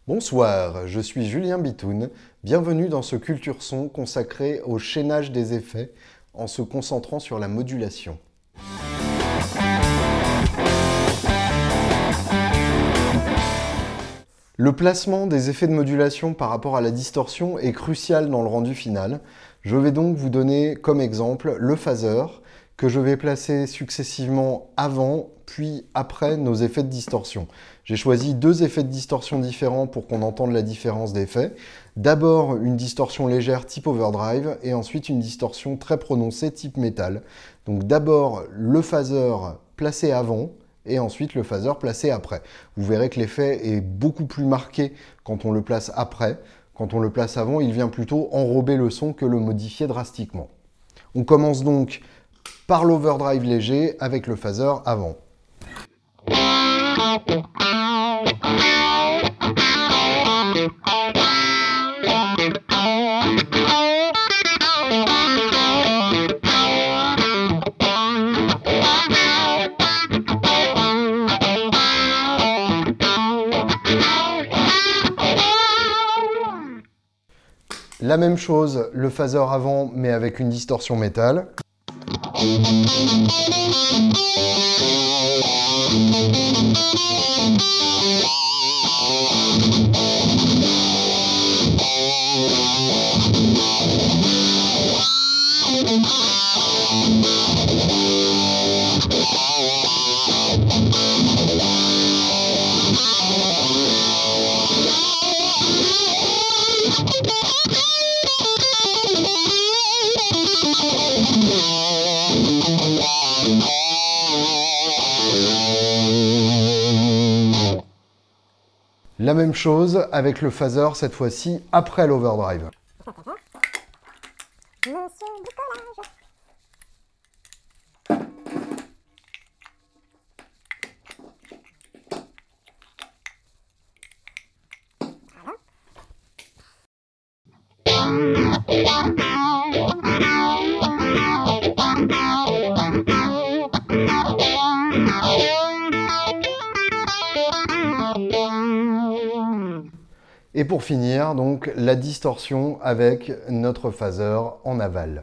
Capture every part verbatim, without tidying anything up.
Bonsoir, je suis Julien Bitoun. Bienvenue dans ce Culture Son consacré au chaînage des effets en se concentrant sur la modulation. Le placement des effets de modulation par rapport à la distorsion est crucial dans le rendu final. Je vais donc vous donner comme exemple le phaser que je vais placer successivement avant puis après nos effets de distorsion. J'ai choisi deux effets de distorsion différents pour qu'on entende la différence d'effet. D'abord une distorsion légère type overdrive et ensuite une distorsion très prononcée type métal. Donc d'abord le phaser placé avant et ensuite le phaser placé après. Vous verrez que l'effet est beaucoup plus marqué quand on le place après. Quand on le place avant, il vient plutôt enrober le son que le modifier drastiquement. On commence donc par l'overdrive léger avec le phaser avant. La même chose, le phaser avant, mais avec une distorsion métal. La même chose avec le phaser, cette fois-ci après l'overdrive. Monsieur Bricolage. Et pour finir, donc, la distorsion avec notre phaser en aval.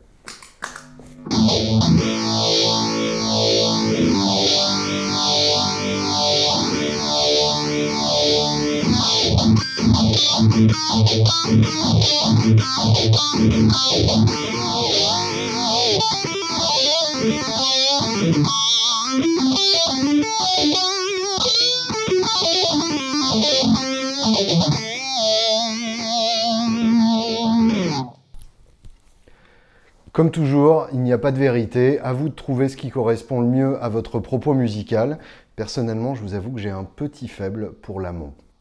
Comme toujours, il n'y a pas de vérité, à vous de trouver ce qui correspond le mieux à votre propos musical. Personnellement, je vous avoue que j'ai un petit faible pour l'amont.